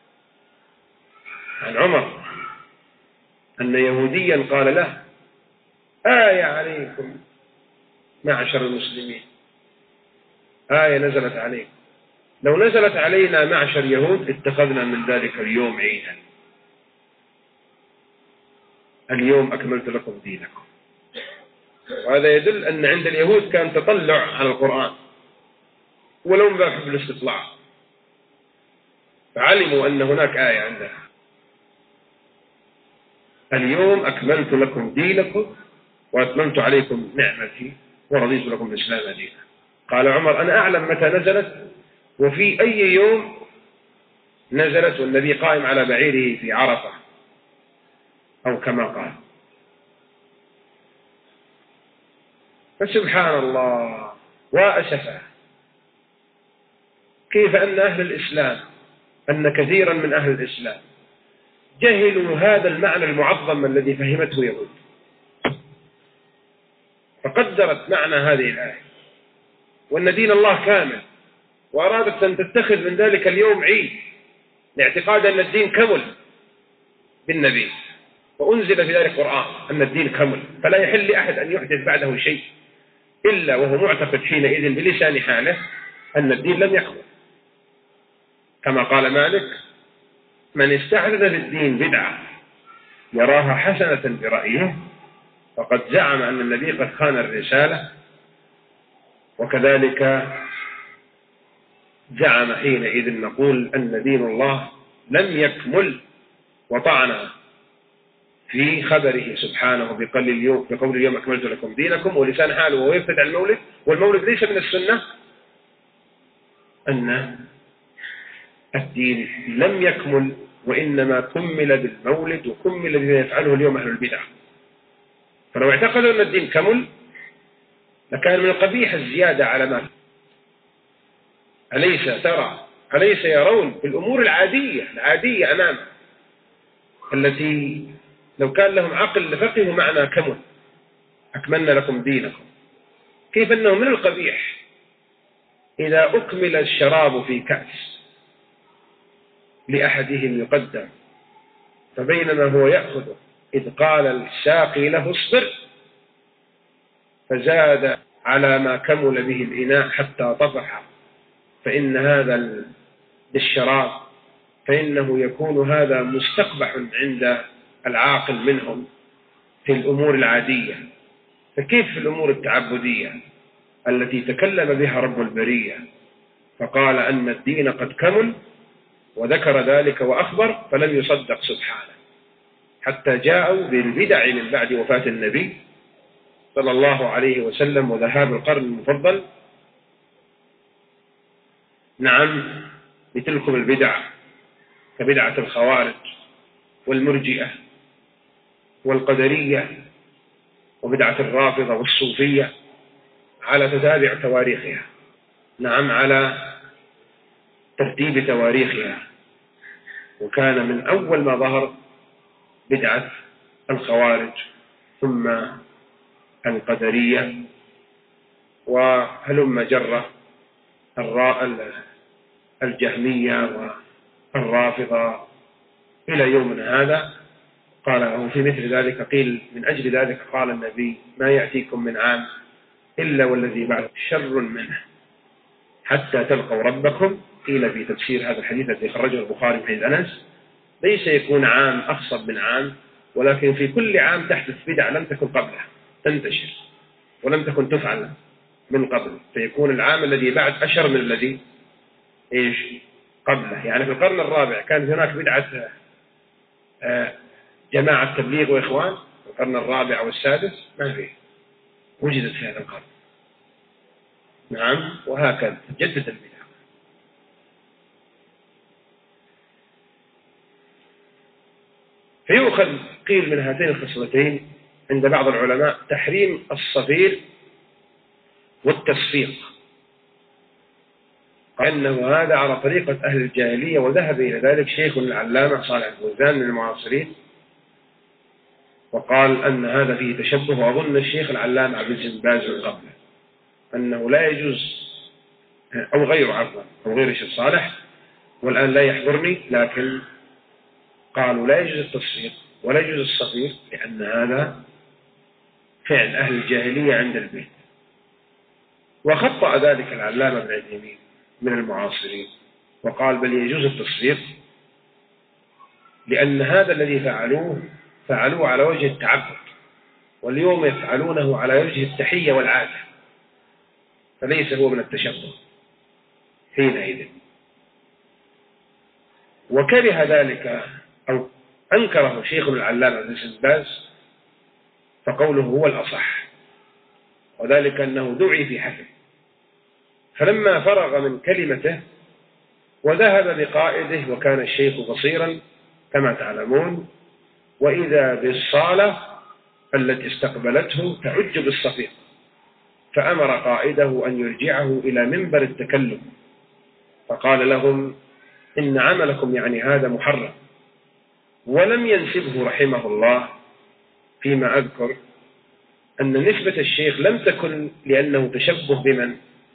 عن عمر أن يهوديا قال له آية عليكم معشر المسلمين، آية نزلت عليكم، لو نزلت علينا معشر يهود اتخذنا من ذلك اليوم عيدا، اليوم أكملت لكم دينكم. وهذا يدل أن عند اليهود كان تطلع على القرآن ولو ما بحب الاستطلاع، فعلموا أن هناك آية عندها اليوم أكملت لكم دينكم وأتممت عليكم نعمتي ورضيت لكم الإسلام دينا. قال عمر أنا أعلم متى نزلت وفي أي يوم نزلت، والنبي قائم على بعيره في عرفة أو كما قال. فسبحان الله وأسفه كيف أن أهل الإسلام أن كثيرا من أهل الإسلام جهلوا هذا المعنى المعظم الذي فهمته يهود، فقدرت معنى هذه الآية وأن دين الله كامل، وأرادت أن تتخذ من ذلك اليوم عيد لاعتقاد أن الدين كمل بالنبي، وأنزل في ذلك القرآن أن الدين كمل، فلا يحل لأحد أن يحدث بعده شيء إلا وهو معتقد حينئذ بلسان حاله أن الدين لم يكمل. كما قال مالك من استحدث في الدين بدعة يراها حسنة برأيه فقد زعم أن النبي قد خان الرسالة، وكذلك زعم حينئذ نقول أن دين الله لم يكمل، وطعنا في خبره سبحانه بقول اليوم, بقول اليوم أكملت لكم دينكم، ولسان حاله وهو يفتتح المولد، والمولد ليس من السنة، أن الدين لم يكمل وإنما كمل بالمولد وكمل بما يفعله اليوم أهل البدع. فلو اعتقدوا أن الدين كمل لكان من القبيح الزيادة على ما أليس ترى أليس يرون في الأمور العادية العادية أمامه التي لو كان لهم عقل لفقهوا معنى كمل أكملنا لكم دينكم، كيف أنه من القبيح إذا أكمل الشراب في كأس لأحدهم يقدم فبينما هو يأخذه إذ قال الساقي له اصبر فزاد على ما كمل به الإناء حتى طفح، فإن هذا بالشراب فإنه يكون هذا مستقبح عند العاقل منهم في الأمور العادية، فكيف في الأمور التعبدية التي تكلم بها رب البرية فقال أن الدين قد كمل وذكر ذلك وأخبر فلم يصدق سبحانه، حتى جاءوا بالبدع من بعد وفاة النبي صلى الله عليه وسلم وذهاب القرن المفضل. نعم بتلكم البدع كبدعة الخوارج والمرجئة والقدرية وبدعة الرافضة والصوفية على تتابع تواريخها، نعم على ترتيب تواريخها. وكان من أول ما ظهر بدعة الخوارج ثم القدرية وهلم جرة الجهمية والرافضة إلى يومنا هذا. قال في مثل ذلك قيل من أجل ذلك قال النبي: ما يأتيكم من عام إلا والذي بعد شر منه حتى تلقوا ربكم. قيل في تفسير هذا الحديث الذي خرجه البخاري في أنس: ليس يكون عام أخصب من عام، ولكن في كل عام تحدث بدعة لم تكن قبله تنتشر ولم تكن تفعل من قبل، فيكون العام الذي بعد أشر من الذي إيش قبله. يعني في القرن الرابع كانت هناك بدعة جماعة تبليغ وإخوان، في القرن الرابع والسادس ما فيه، وجدت في هذا القرن، نعم، وهكذا تجدد البدع. فيؤخذ قيل من هاتين الخصلتين عند بعض العلماء تحريم الصفير والتصفيق، أنه هذا على طريقة أهل الجاهلية، وذهب إلى ذلك شيخ العلامة صالح الفوزان من المعاصرين، وقال أن هذا فيه تشبه. وأظن الشيخ العلامة عبد العزيز بن باز من قبله أنه لا يجوز، أو غيره عفوا أو غير الشيخ صالح، والآن لا يحضرني، لكن قالوا لا يجوز التصفيق ولا يجوز الصفير، لأن هذا فعل أهل الجاهلية عند البيت. وخطأ ذلك العلامة ابن عثيمين من المعاصرين وقال بل يجوز التصفيق، لأن هذا الذي فعلوه فعلوه على وجه التعبد، واليوم يفعلونه على وجه التحية والعادة، فليس هو من التشبه حينئذ. وكره ذلك أو أنكره شيخ العلامة ابن باز، فقوله هو الأصح، وذلك أنه دعي في حفل، فلما فرغ من كلمته وذهب بقائده، وكان الشيخ بصيرا كما تعلمون، وإذا بالصالة التي استقبلته تعج بالصفيق، فأمر قائده أن يرجعه إلى منبر التكلم، فقال لهم إن عملكم يعني هذا محرم. ولم ينسبه رحمه الله فيما أذكر أن نسبة الشيخ لم تكن لأنه تشبه بمن؟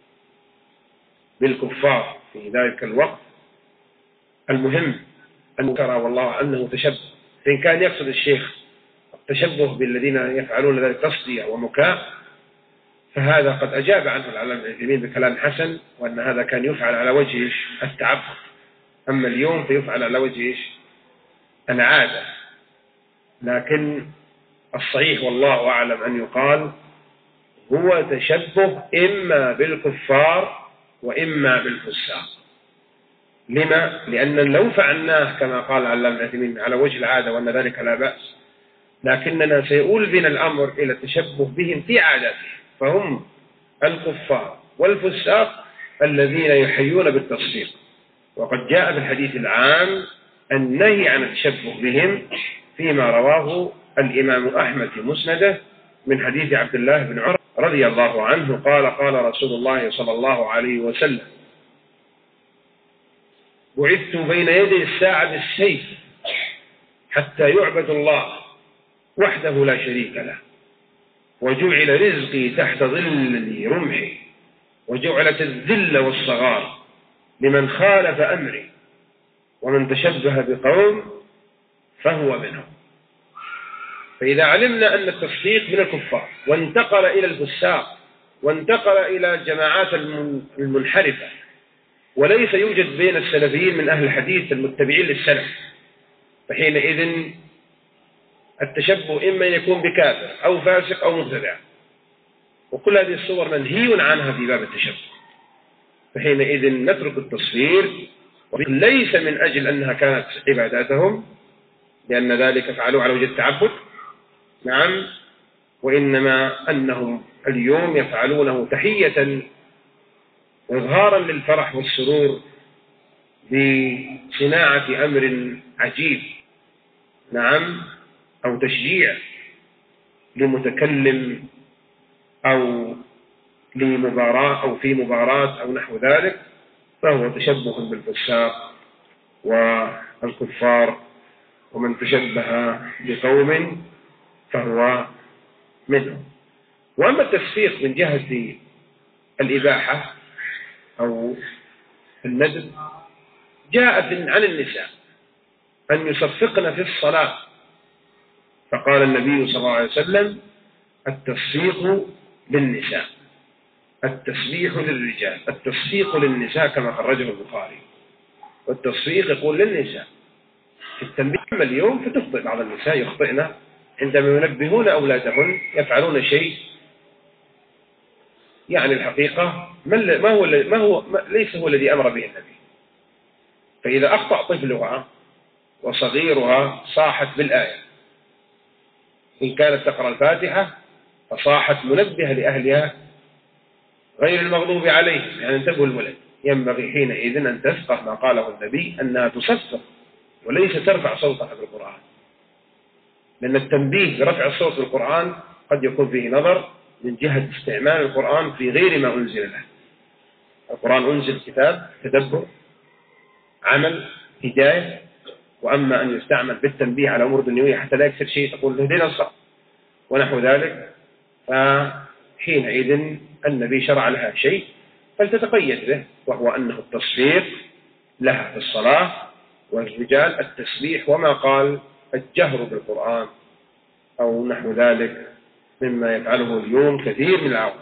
بالكفار في ذلك الوقت. المهم أن ترى والله أنه تشبه، فإن كان يقصد الشيخ التشبه بالذين يفعلون ذلك تصدية ومكاء، فهذا قد أجاب عنه العلامة ابن عثيمين بكلام حسن، وأن هذا كان يفعل على وجه التعبد، أما اليوم فيفعل على وجه العادة. لكن الصحيح والله أعلم أن يقال هو تشبه إما بالكفار وإما بالفساق. لما؟ لأن لو فعلناه كما قال العلامة ابن عثيمين على وجه العادة وأن ذلك لا بأس، لكننا سيؤول بنا الأمر إلى التشبه بهم في عاداتهم، فهم الكفار والفساق الذين يحيون بالتصفيق. وقد جاء بالحديث العام النهي عن التشبه بهم فيما رواه الإمام أحمد في مسنده من حديث عبد الله بن عمر رضي الله عنه قال قال رسول الله صلى الله عليه وسلم بعثت بين يدي الساعة بالسيف حتى يعبد الله وحده لا شريك له، وجعل رزقي تحت ظل رمحي، وجعلت الذل والصغار لمن خالف أمري، ومن تشبه بقوم فهو منهم. فإذا علمنا أن التصفيق من الكفار وانتقل إلى الفساق وانتقل إلى الجماعات المنحرفة، وليس يوجد بين السلفيين من أهل الحديث المتبعين للسلف، فحينئذ التشبه إما يكون بكافر أو فاسق أو مبتدع، وكل هذه الصور منهي عنها في باب التشبه. فحينئذ نترك التصوير، ليس من أجل أنها كانت عباداتهم لأن ذلك فعلوا على وجه التعبد، نعم، وإنما أنهم اليوم يفعلونه تحية وإظهارا للفرح والسرور بصناعة أمر عجيب، نعم، أو تشجيع لمتكلم أو لمباراة أو في مباراة أو نحو ذلك، فهو تشبه بالفساق والكفار، ومن تشبه بقوم فهو منهم. وأما التفسيق من جهة الإباحة أو الندب، جاءت عن النساء أن يصفقن في الصلاة، فقال النبي صلى الله عليه وسلم: التصفيق للنساء، التسبيح للرجال، التصفيق للنساء كما خرجه البخاري. والتصفيق يقول للنساء في التنبيه. أما اليوم فتخطئ بعض النساء، يخطئن عندما ينبهون أولادهن يفعلون شيء يعني الحقيقة ما هو ما هو ما ليس هو الذي أمر به النبي. فإذا أخطأ طفلها وصغيرها صاحت بالآية، إن كانت تقرأ الفاتحة فصاحت منبهة لأهلها غير المغضوب عليهم، يعني انتبهوا الولد. ينبغي حينئذ أن تفقه ما قاله النبي، أنها تصفق وليس ترفع صوتها بالقرآن، لأن التنبيه برفع الصوت بالقرآن قد يكون فيه نظر من جهة استعمال القرآن في غير ما أنزل له. القرآن أنزل كتاب تدبر، عمل، هداية. وأما أن يستعمل بالتنبيه على أمور دنيوية حتى لا يكسر شيء، تقول اهدنا الصراط ونحو ذلك، فحينئذ النبي شرع لها شيء فلتتقيد به، وهو أنه التصفيق لها في الصلاة، والرجال التسبيح، وما قال الجهر بالقرآن أو نحو ذلك مما يفعله اليوم كثير من العوام.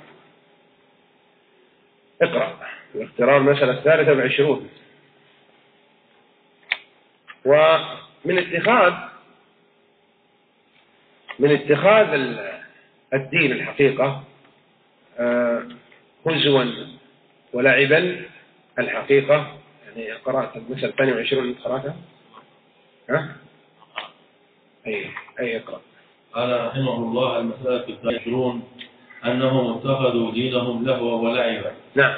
اقرأ الاخترام المسألة الثالثة والعشرون. ومن اتخاذ من اتخاذ الدين الحقيقة هزوا ولعبا الحقيقة. يعني قرأت المسألة الثانية والعشرون اللي قرأتها؟ ها؟ أي أي اقرأ. قال رحمه الله: المسألة الثانية والعشرون أنهم اتخذوا دينهم لهوا ولعبا. نعم،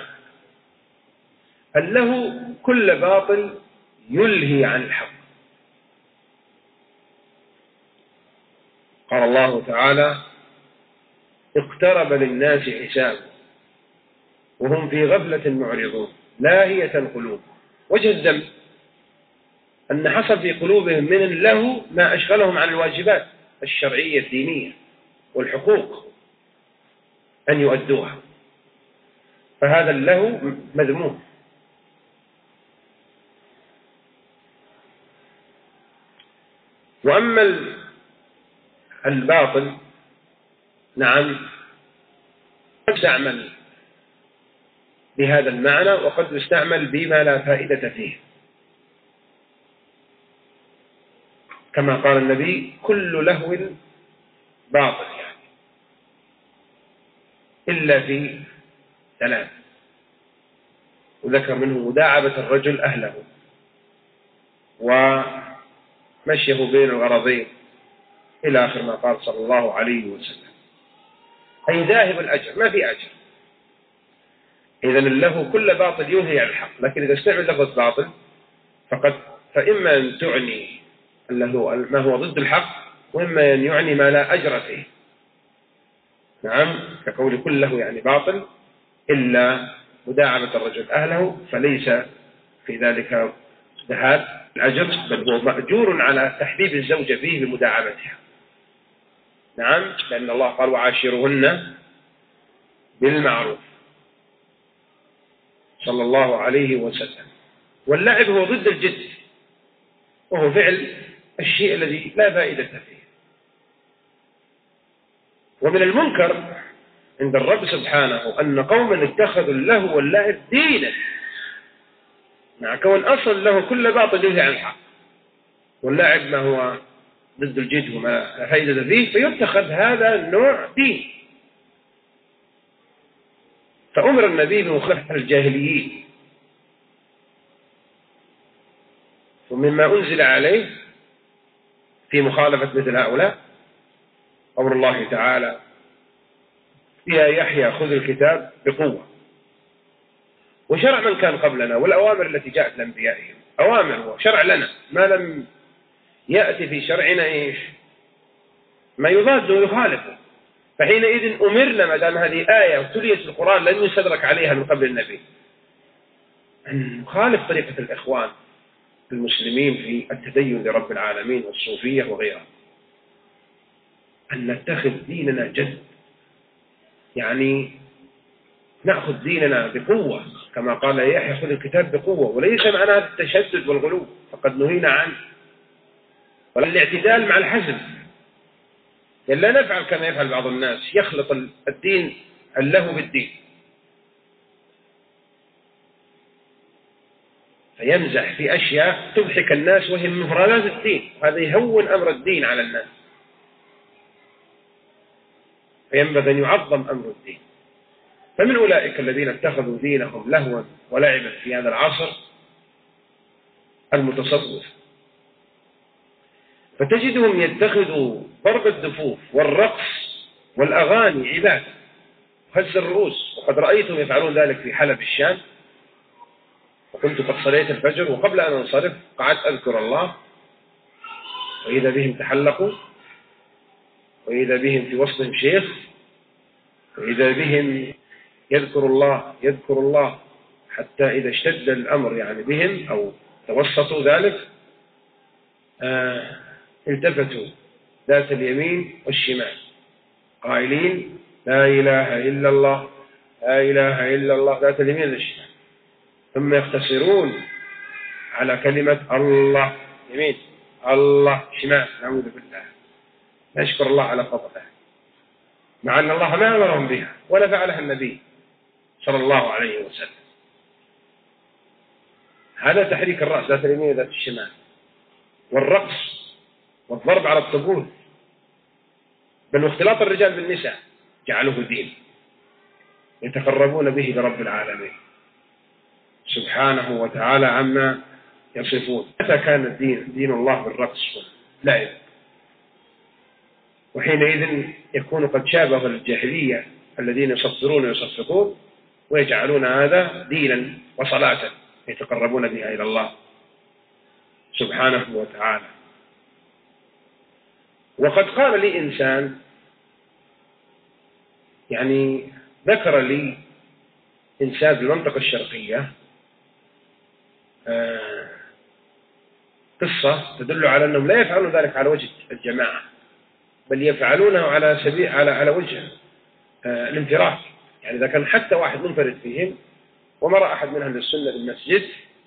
اللهو كل باطل يلهي عن الحق. قال الله تعالى: اقترب للناس حساب وهم في غفلة معرضون لاهية القلوب. وجه الذنب أن حصل في قلوبهم من اللهو ما أشغلهم عن الواجبات الشرعية الدينية والحقوق أن يؤدوها، فهذا اللهو مذموم. وأما الباطل نعم قد يستعمل بهذا المعنى، وقد يستعمل بما لا فائدة فيه، كما قال النبي: كل لهو باطل، يعني إلا في ثلاث، وذكر منه مداعبة الرجل أهله ومشيه بين الغرضين إلى آخر ما قال صلى الله عليه وسلم، أي ذاهب الأجر، ما في أجر. إذن اللهو كل باطل ينهي عن الحق، لكن إذا استعمل لفظ باطل فقد فإما أن تعني اللهو ما هو ضد الحق، وإما أن يعني ما لا أجر فيه. نعم، كقول كل لهو يعني باطل إلا مداعبة الرجل أهله، فليس في ذلك ذهاب الأجر، بل هو مأجور على تحبيب الزوجة فيه بمداعبتها. نعم، لأن الله قال: وعاشرهن بالمعروف صلى الله عليه وسلم. واللعب هو ضد الجد، وهو فعل الشيء الذي لا فائدة فيه. ومن المنكر عند الرب سبحانه أن قوما اتخذوا اللهو واللعب دينا، مع كون أصل له كل باطل ينهي عن الحق، واللعب ما هو ضد الجد وما لا فائدة فيه، فيتخذ هذا النوع دين. فأمر النبي بمخالفة الجاهليين، ومما أنزل عليه في مخالفة مثل هؤلاء أمر الله تعالى: يا يحيى خذ الكتاب بقوة. وشرع من كان قبلنا، والأوامر التي جاءت لأنبيائهم أوامر وشرع لنا ما لم يأتي في شرعنا إيش ما يضاده ويخالفه. فحينئذ أمرنا ما دام هذه آية وتليت في القرآن لن يستدرك عليها من قبل النبي أن نخالف طريقة الإخوان المسلمين في التدين لرب العالمين والصوفية وغيرها، أن نتخذ ديننا جد، يعني نأخذ ديننا بقوة كما قال يحيى خذ الكتاب بقوة، وليس معنى هذا التشدد والغلو فقد نهينا عنه، والاعتدال مع الحزم. لا نفعل كما يفعل بعض الناس، يخلط الدين اللهو بالدين، فيمزح في أشياء تضحك الناس وهي من مفردات الدين، هذا يهون أمر الدين على الناس، فينبغي أن يعظم أمر الدين. فمن أولئك الذين اتخذوا دينهم لهوا ولعبا في هذا العصر المتصوف، فتجدهم يتخذوا ضرب الدفوف والرقص والأغاني عبادة وهز الرؤوس، وقد رأيتهم يفعلون ذلك في حلب الشام، وكنت قد صليت الفجر وقبل أن أنصرف قعدت أذكر الله، وإذا بهم تحلقوا، وإذا بهم في وسطهم شيخ، وإذا بهم يذكر الله يذكر الله حتى إذا اشتد الأمر يعني بهم أو توسطوا ذلك آه التفتوا ذات اليمين والشمال قائلين لا إله إلا الله لا إله إلا الله ذات اليمين والشمال، ثم يقتصرون على كلمة الله يمين الله شمال، نعوذ بالله، نشكر الله على فضله، مع أن الله ما أمرهم بها ولا فعلها النبي صلى الله عليه وسلم. هذا تحريك الرأس ذات اليمين وذات الشمال، والرقص والضرب على الطبول، بل واختلاط الرجال بالنساء جعلوه دين يتقربون به لرب العالمين سبحانه وتعالى عما يصفون. متى كان الدين دين الله بالرقص واللعب؟ وحينئذ يكون قد شابه الجاهلية الذين يصفرون ويصفقون ويجعلون هذا دينا وصلاة يتقربون بها إلى الله سبحانه وتعالى. وقد قال لي إنسان يعني ذكر لي إنسان بالمنطقة الشرقية آه قصة تدل على أنهم لا يفعلون ذلك على وجه الجماعة، بل يفعلونه على سبيل على على وجه آه الانفراد، يعني إذا كان حتى واحد منفرد فيهم وما رأى أحد من أهل السنة بالمسجد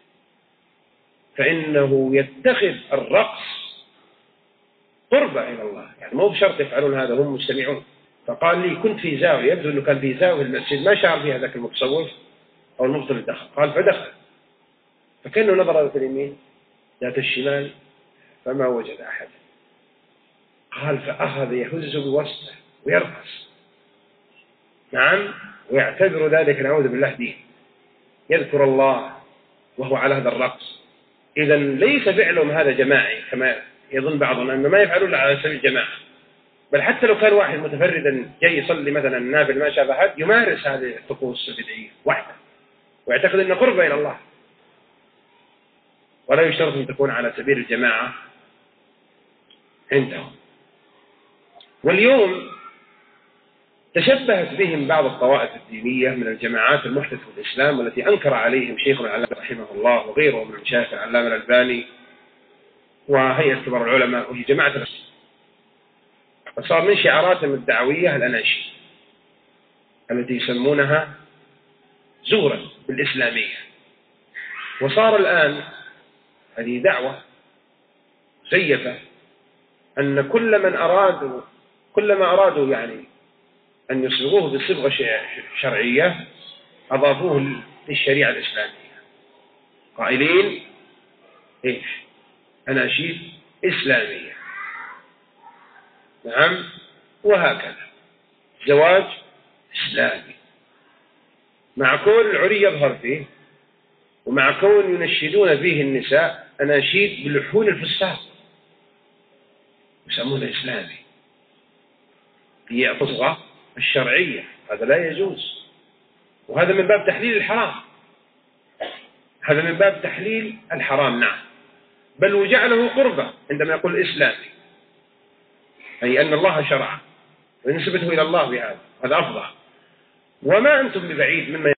فإنه يتخذ الرقص قربة إلى الله، يعني مو بشرط يفعلون هذا هم مستمعون. فقال لي كنت في زاوية، يبدو أنه كان في زاوية المسجد ما شعر فيها ذاك المتصوف أو المبطل دخل، قال فدخل فكأنه نظر ذات اليمين ذات الشمال فما وجد أحد، قال فأخذ يهز بوسطه ويرقص، نعم، ويعتبر ذلك نعوذ بالله دين، يذكر الله وهو على هذا الرقص. إذا ليس فعلهم هذا جماعي كما يظن بعضهم، أنه ما يفعلون على سبيل الجماعة، بل حتى لو كان واحد متفردا جاي يصلي مثلا نافل ما شاف أحد يمارس هذه الطقوس البدعية وحده ويعتقد أنه قربة إلى الله، ولا يشترط أن تكون على سبيل الجماعة عندهم. واليوم تشبهت بهم بعض الطوائف الدينية من الجماعات المحدثة في الإسلام والتي أنكر عليهم شيخ العلامة رحمه الله وغيره من مشايخ العلامة الألباني وهيئة كبار العلماء، وهي جماعة الرسول. فصار من شعاراتهم الدعوية الأناشيد التي يسمونها زورا بالإسلامية، وصار الآن هذه دعوة زيفة أن كل من أرادوا كل ما أرادوا يعني أن يصبغوه بصبغة شرعية أضافوه للشريعة الإسلامية، قائلين إيش؟ أناشيد إسلامية، نعم، وهكذا زواج إسلامي، مع كون العري يظهر فيه، ومع كون ينشدون فيه النساء أناشيد بلحون الفساق يسمونه إسلامي، هي الصبغة الشرعية، هذا لا يجوز، وهذا من باب تحليل الحرام، هذا من باب تحليل الحرام، نعم، بل وجعله قربة عندما يقول إسلامي. أي أن الله شرع ونسبته إلى الله بهذا، هذا أفضل. وما أنتم ببعيد مما